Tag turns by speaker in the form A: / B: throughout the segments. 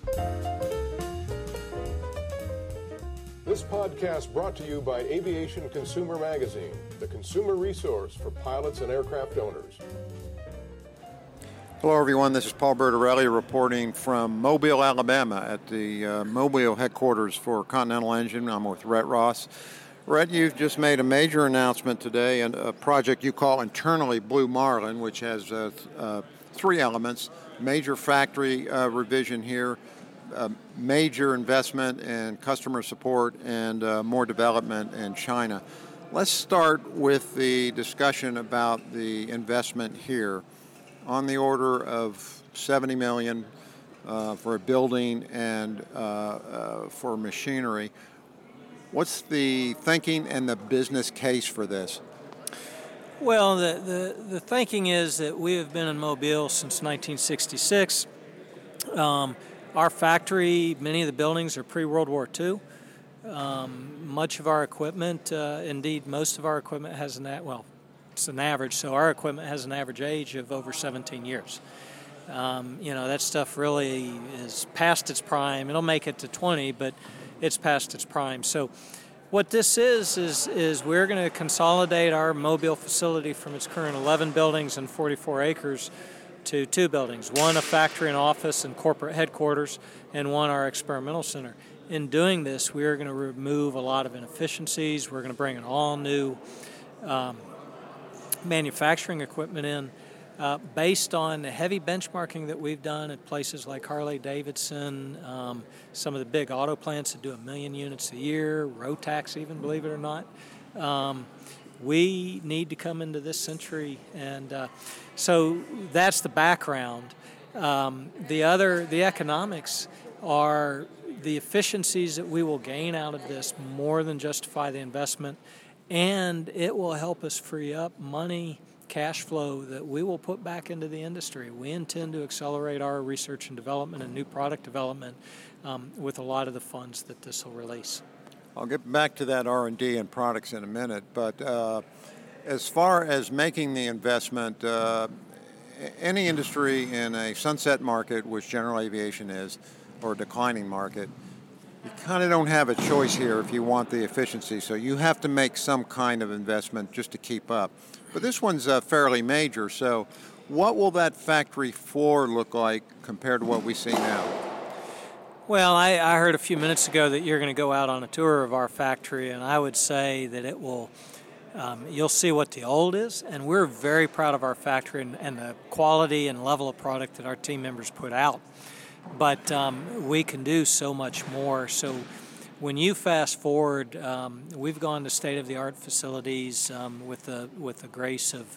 A: This podcast brought to you by Aviation Consumer Magazine, the consumer resource for pilots and aircraft owners.
B: Hello, everyone. This is Paul Bertorelli reporting from Mobile, Alabama at the Mobile headquarters for Continental Engine. I'm with Rhett Ross. Rhett, you've just made a major announcement today, and a project you call internally Blue Marlin, which has three elements: major factory revision here, major investment in customer support, and more development in China. Let's start with the discussion about the investment here, on the order of $70 million for a building and for machinery. What's the thinking and the business case for this?
C: Well, the thinking is that we have been in Mobile since 1966. Our factory, many of the buildings are pre-World War II. Much of our equipment, indeed most of our equipment has it's an average, so our equipment has an average age of over 17 years. That stuff really is past its prime. It'll make it to 20, but it's past its prime. So what this is we're going to consolidate our Mobile facility from its current 11 buildings and 44 acres to 2 buildings, one a factory and office and corporate headquarters, and one our experimental center. In doing this, we are going to remove a lot of inefficiencies. We're going to bring an all-new manufacturing equipment in based on the heavy benchmarking that we've done at places like Harley-Davidson, some of the big auto plants that do 1 million units a year, Rotax even, believe it or not. We need to come into this century, and so that's the background. The economics are the efficiencies that we will gain out of this more than justify the investment, and it will help us free up money, cash flow that we will put back into the industry. We intend to accelerate our research and development and new product development with a lot of the funds that this will release.
B: I'll get back to that R&D and products in a minute, but as far as making the investment, any industry in a sunset market, which general aviation is, or a declining market, you kind of don't have a choice here if you want the efficiency, so you have to make some kind of investment just to keep up. But this one's fairly major, so what will that factory floor look like compared to what we see now?
C: Well, I heard a few minutes ago that you're going to go out on a tour of our factory, and I would say that it will, you'll see what the old is, and we're very proud of our factory and the quality and level of product that our team members put out. But we can do so much more. So when you fast forward, we've gone to state-of-the-art facilities with the grace of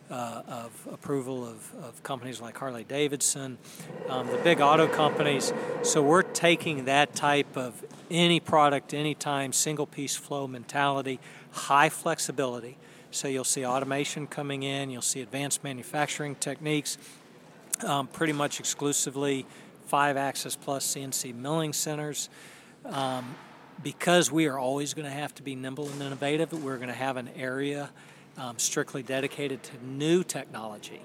C: approval of companies like Harley-Davidson, the big auto companies. So we're taking that type of any product, anytime, single-piece flow mentality, high flexibility. So you'll see automation coming in, you'll see advanced manufacturing techniques, pretty much exclusively 5-axis plus CNC milling centers. Because we are always going to have to be nimble and innovative, we're going to have an area strictly dedicated to new technology.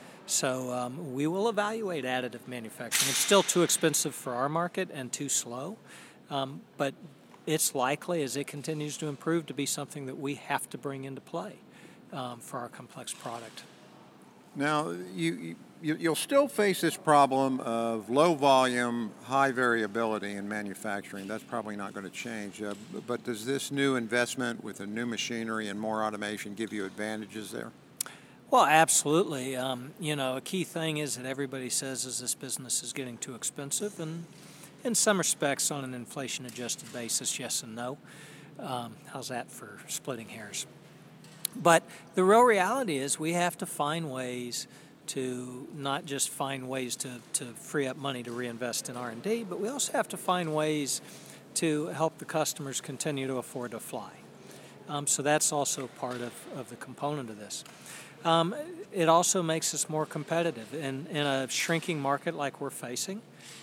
C: So we will evaluate additive manufacturing. It's still too expensive for our market and too slow, but it's likely, as it continues to improve, to be something that we have to bring into play for our complex product.
B: Now, you'll still face this problem of low volume, high variability in manufacturing. That's probably not going to change. But does this new investment with a new machinery and more automation give you advantages there?
C: Well, absolutely. A key thing is that everybody says is this business is getting too expensive, and in some respects, on an inflation-adjusted basis, yes and no. How's that for splitting hairs? But the real reality is we have to find ways to not just find ways to free up money to reinvest in R&D, but we also have to find ways to help the customers continue to afford to fly. So that's also part of the component of this. It also makes us more competitive in a shrinking market like we're facing.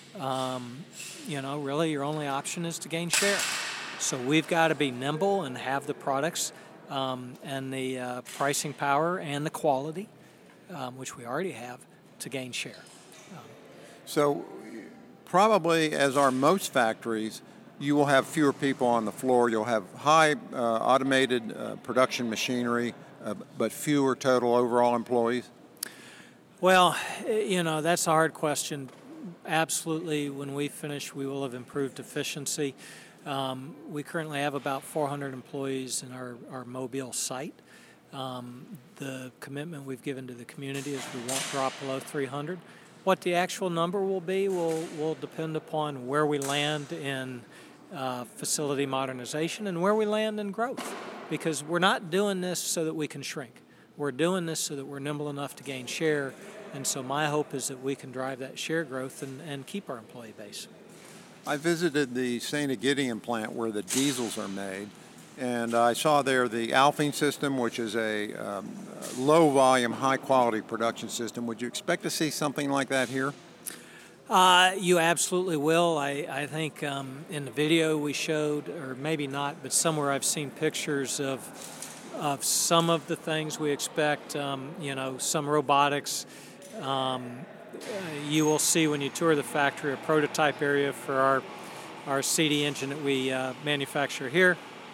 C: Really your only option is to gain share. So we've got to be nimble and have the products and the pricing power and the quality, which we already have, to gain share.
B: So probably, as are most factories, you will have fewer people on the floor. You'll have high automated production machinery, but fewer total overall employees?
C: Well, that's a hard question. Absolutely, when we finish, we will have improved efficiency. We currently have about 400 employees in our Mobile site. The commitment we've given to the community is we won't drop below 300. What the actual number will be will depend upon where we land in facility modernization and where we land in growth, because we're not doing this so that we can shrink. We're doing this so that we're nimble enough to gain share, and so my hope is that we can drive that share growth and keep our employee base.
B: I visited the St. Egidian plant where the diesels are made, and I saw there the Alfing system, which is a low-volume, high-quality production system. Would you expect to see something like that here?
C: You absolutely will. I think in the video we showed, or maybe not, but somewhere I've seen pictures of some of the things we expect, some robotics. You will see when you tour the factory a prototype area for our CD engine that we manufacture here,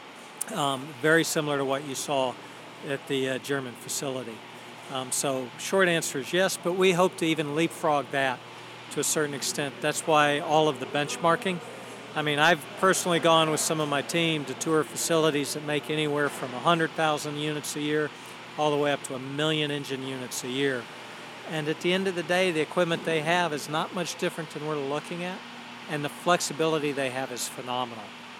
C: very similar to what you saw at the German facility. So short answer is yes, but we hope to even leapfrog that to a certain extent. That's why all of the benchmarking. I mean, I've personally gone with some of my team to tour facilities that make anywhere from 100,000 units a year all the way up to 1 million engine units a year. And at the end of the day, the equipment they have is not much different than we're looking at, and the flexibility they have is phenomenal.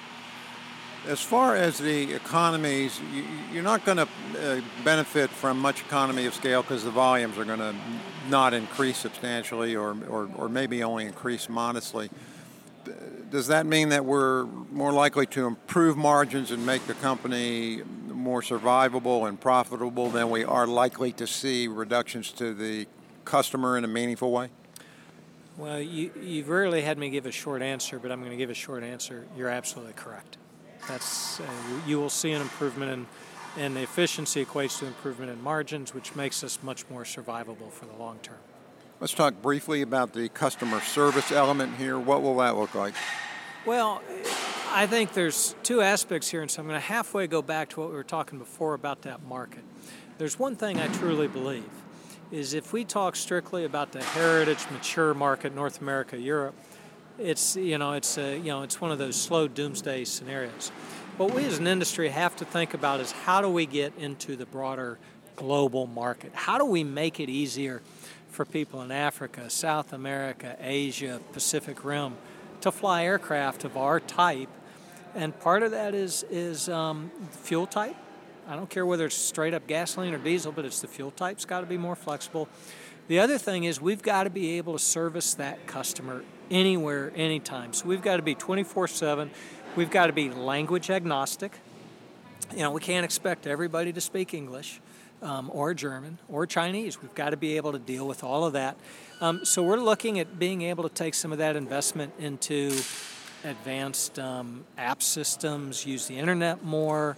B: As far as the economies, you're not going to benefit from much economy of scale because the volumes are going to not increase substantially or maybe only increase modestly. Does that mean that we're more likely to improve margins and make the company more survivable and profitable than we are likely to see reductions to the customer in a meaningful way?
C: Well, you've rarely had me give a short answer, but I'm going to give a short answer. You're absolutely correct. That's you will see an improvement in the efficiency equates to improvement in margins, which makes us much more survivable for the long term.
B: Let's talk briefly about the customer service element here. What will that look like?
C: Well, I think there's two aspects here, and so I'm going to halfway go back to what we were talking before about that market. There's one thing I truly believe, is if we talk strictly about the heritage mature market, North America, Europe, it's one of those slow doomsday scenarios. What we as an industry have to think about is how do we get into the broader global market? How do we make it easier for people in Africa, South America, Asia, Pacific Rim to fly aircraft of our type? And part of that is fuel type. I don't care whether it's straight up gasoline or diesel, but it's the fuel type's got to be more flexible. The other thing is we've got to be able to service that customer anywhere, anytime. So we've got to be 24/7. We've got to be language agnostic. We can't expect everybody to speak English or German or Chinese. We've got to be able to deal with all of that. So we're looking at being able to take some of that investment into advanced app systems, use the internet more,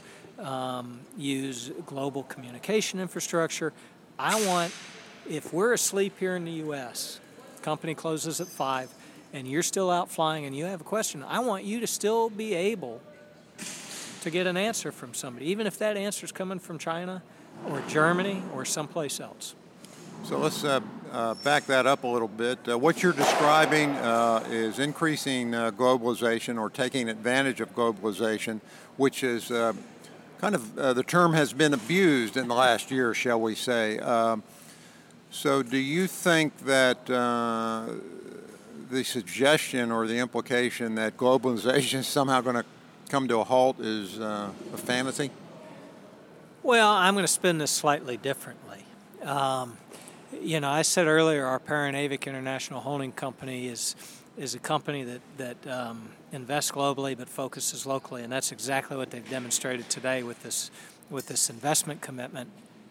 C: use global communication infrastructure. If we're asleep here in the U.S., company closes at 5, and you're still out flying and you have a question, I want you to still be able to get an answer from somebody, even if that answer is coming from China or Germany or someplace else.
B: So let's back that up a little bit. What you're describing is increasing globalization or taking advantage of globalization, which is the term has been abused in the last year, shall we say. So do you think that the suggestion or the implication that globalization is somehow going to come to a halt is a fantasy?
C: Well, I'm going to spin this slightly differently. I said earlier our parent Avic International Holding Company is a company that invests globally but focuses locally, and that's exactly what they've demonstrated today with this investment commitment.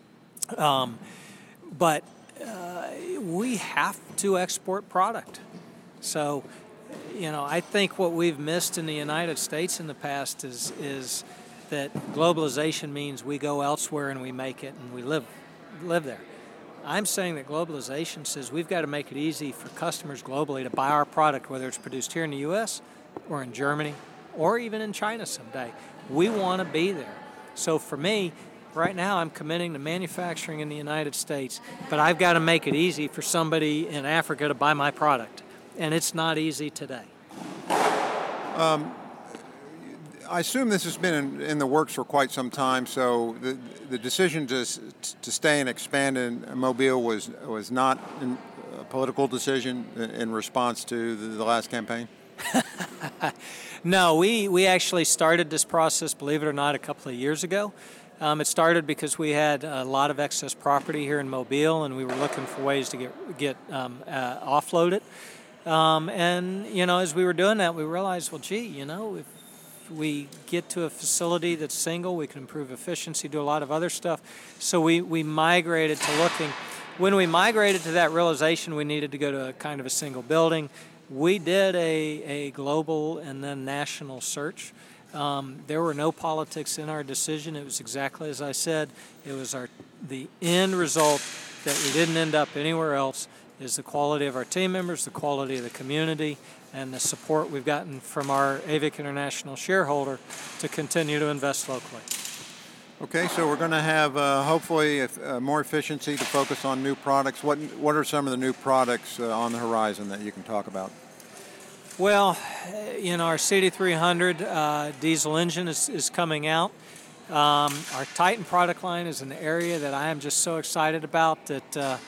C: But we have to export product. So, I think what we've missed in the United States in the past is that globalization means we go elsewhere and we make it and we live there. I'm saying that globalization says we've got to make it easy for customers globally to buy our product, whether it's produced here in the U.S. or in Germany or even in China someday. We want to be there. So for me, right now I'm committing to manufacturing in the United States, but I've got to make it easy for somebody in Africa to buy my product. And it's not easy today.
B: I assume this has been in the works for quite some time, so the decision to stay and expand in Mobile was not a political decision in response to the last campaign?
C: No, we actually started this process, believe it or not, a couple of years ago. It started because we had a lot of excess property here in Mobile, and we were looking for ways to get offload it. And, as we were doing that, we realized, well, gee, if we get to a facility that's single, we can improve efficiency, do a lot of other stuff. So we migrated to looking. When we migrated to that realization we needed to go to a kind of a single building, we did a global and then national search. There were no politics in our decision. It was exactly as I said. It was the end result that we didn't end up anywhere else is the quality of our team members, the quality of the community, and the support we've gotten from our AVIC International shareholder to continue to invest locally.
B: Okay, so we're going to have hopefully more efficiency to focus on new products. What are some of the new products on the horizon that you can talk about?
C: Well, our CD300 diesel engine is coming out. Our Titan product line is an area that I am just so excited about that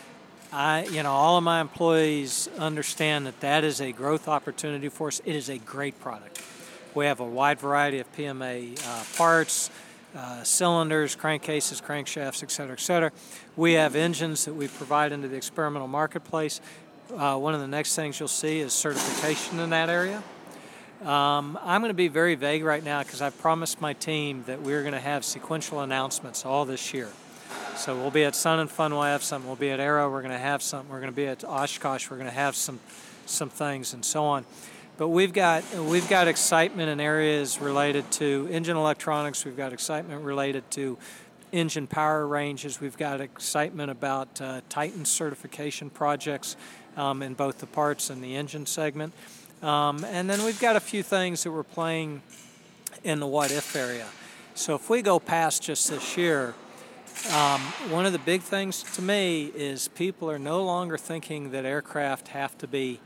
C: all of my employees understand that is a growth opportunity for us. It is a great product. We have a wide variety of PMA parts, cylinders, crankcases, crankshafts, et cetera. We have engines that we provide into the experimental marketplace. One of the next things you'll see is certification in that area. I'm going to be very vague right now because I've promised my team that we're going to have sequential announcements all this year. So we'll be at Sun and Fun, we'll have something. We'll be at Aero, we're going to have something. We're going to be at Oshkosh, we're going to have some things and so on. But we've got excitement in areas related to engine electronics. We've got excitement related to engine power ranges. We've got excitement about Titan certification projects in both the parts and the engine segment. And then we've got a few things that we're playing in the what-if area. So if we go past just this year, one of the big things to me is people are no longer thinking that aircraft have to be,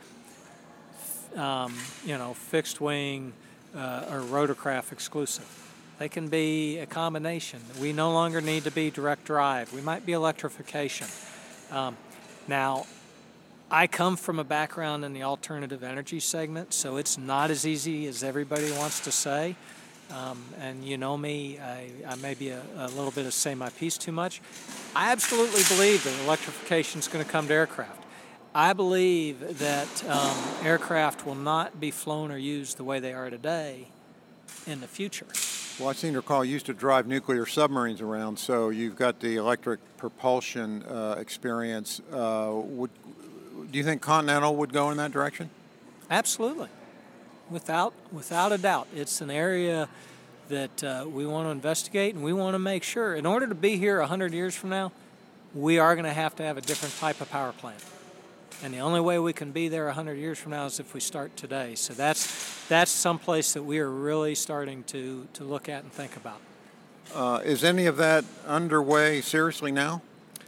C: fixed wing or rotorcraft exclusive. They can be a combination. We no longer need to be direct drive. We might be electrification. Now, I come from a background in the alternative energy segment, so it's not as easy as everybody wants to say. And you know me, I may be a little bit of say my piece too much. I absolutely believe that electrification is going to come to aircraft. I believe that aircraft will not be flown or used the way they are today in the future.
B: Well, I seem to recall you used to drive nuclear submarines around, so you've got the electric propulsion experience. Do you think Continental would go in that direction?
C: Absolutely. Without a doubt. It's an area that we want to investigate, and we want to make sure. In order to be here 100 years from now, we are going to have a different type of power plant. And the only way we can be there 100 years from now is if we start today. So that's someplace that we are really starting to look at and think about.
B: Is any of that underway seriously now?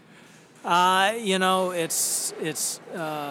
C: It's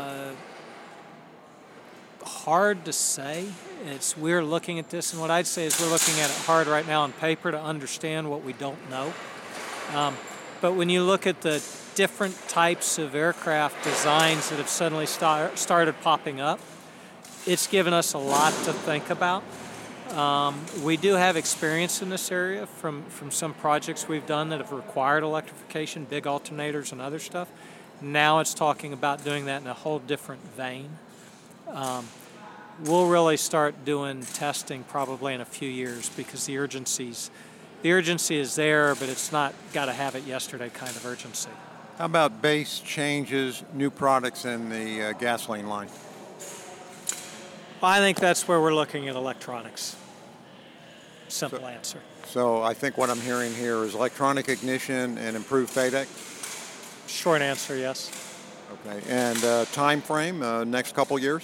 C: hard to say. We're looking at this, and what I'd say is we're looking at it hard right now on paper to understand what we don't know. But when you look at the different types of aircraft designs that have suddenly started popping up, it's given us a lot to think about. We do have experience in this area from some projects we've done that have required electrification, big alternators and other stuff. Now it's talking about doing that in a whole different vein. We'll really start doing testing probably in a few years because the urgency is there, but it's not got to have it yesterday kind of urgency.
B: How about base changes, new products in the gasoline line?
C: Well, I think that's where we're looking at electronics. Simple answer.
B: So I think what I'm hearing here is electronic ignition and improved FADEC?
C: Short answer, yes.
B: Okay, and time frame, next couple years?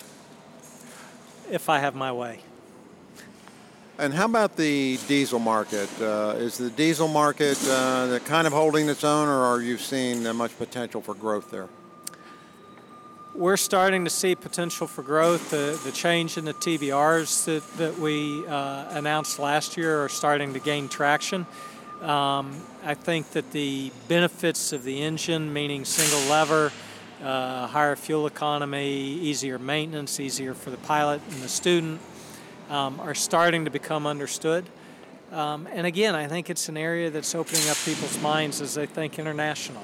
C: If I have my way.
B: And how about the diesel market? Is the diesel market kind of holding its own, or are you seeing much potential for growth there?
C: We're starting to see potential for growth. The change in the TBRs that we announced last year are starting to gain traction. I think that the benefits of the engine, meaning single lever, higher fuel economy, easier maintenance, easier for the pilot and the student, are starting to become understood. And again, I think it's an area that's opening up people's minds as they think international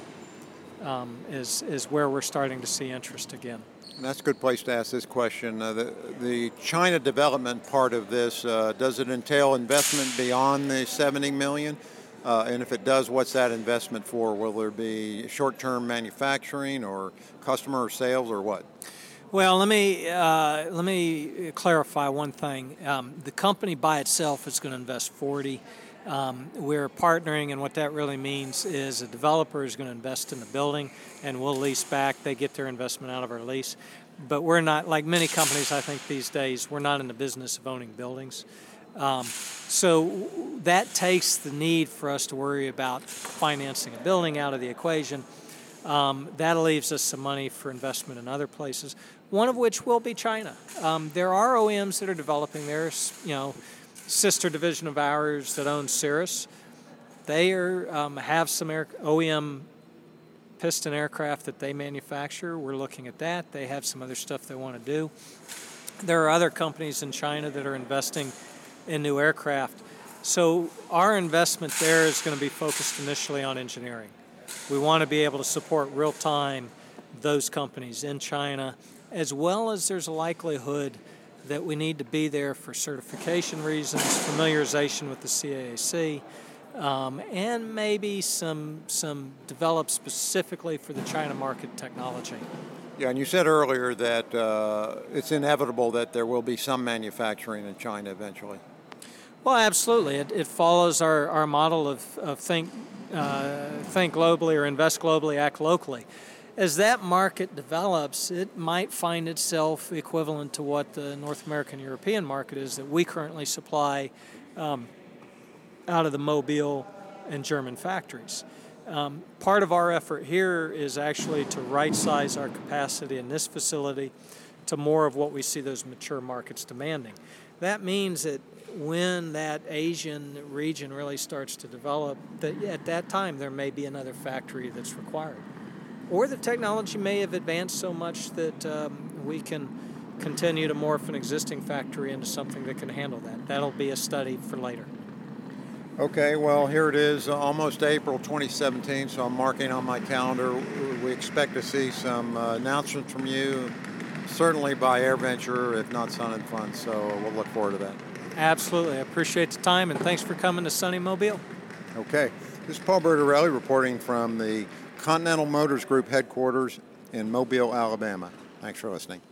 C: is where we're starting to see interest again.
B: And that's a good place to ask this question. The China development part of this, does it entail investment beyond the $70 million? And if it does, what's that investment for? Will there be short-term manufacturing or customer sales or what?
C: Well, let me clarify one thing. The company by itself is going to invest 40. We're partnering, and what that really means is a developer is going to invest in the building, and we'll lease back. They get their investment out of our lease. But we're not, like many companies, I think, these days, we're not in the business of owning buildings. So that takes the need for us to worry about financing a building out of the equation. That leaves us some money for investment in other places, one of which will be China. There are OEMs that are developing their, sister division of ours that owns Cirrus. They have some OEM piston aircraft that they manufacture. We're looking at that. They have some other stuff they want to do. There are other companies in China that are investing in new aircraft. So our investment there is going to be focused initially on engineering. We want to be able to support real-time those companies in China, as well as there's a likelihood that we need to be there for certification reasons, familiarization with the CAAC, and maybe some developed specifically for the China market technology.
B: Yeah, and you said earlier that it's inevitable that there will be some manufacturing in China eventually.
C: Well, absolutely. It follows our model of think globally or invest globally, act locally. As that market develops, it might find itself equivalent to what the North American European market is that we currently supply out of the Mobile and German factories. Part of our effort here is actually to right-size our capacity in this facility to more of what we see those mature markets demanding. That means that when that Asian region really starts to develop, that at that time there may be another factory that's required. Or the technology may have advanced so much that we can continue to morph an existing factory into something that can handle that. That'll be a study for later.
B: Okay, well, here it is, almost April 2017, so I'm marking on my calendar. We expect to see some announcements from you, certainly by AirVenture, if not Sun and Fun, so we'll look forward to that.
C: Absolutely. I appreciate the time, and thanks for coming to sunny Mobile.
B: Okay. This is Paul Bertorelli reporting from the Continental Motors Group headquarters in Mobile, Alabama. Thanks for listening.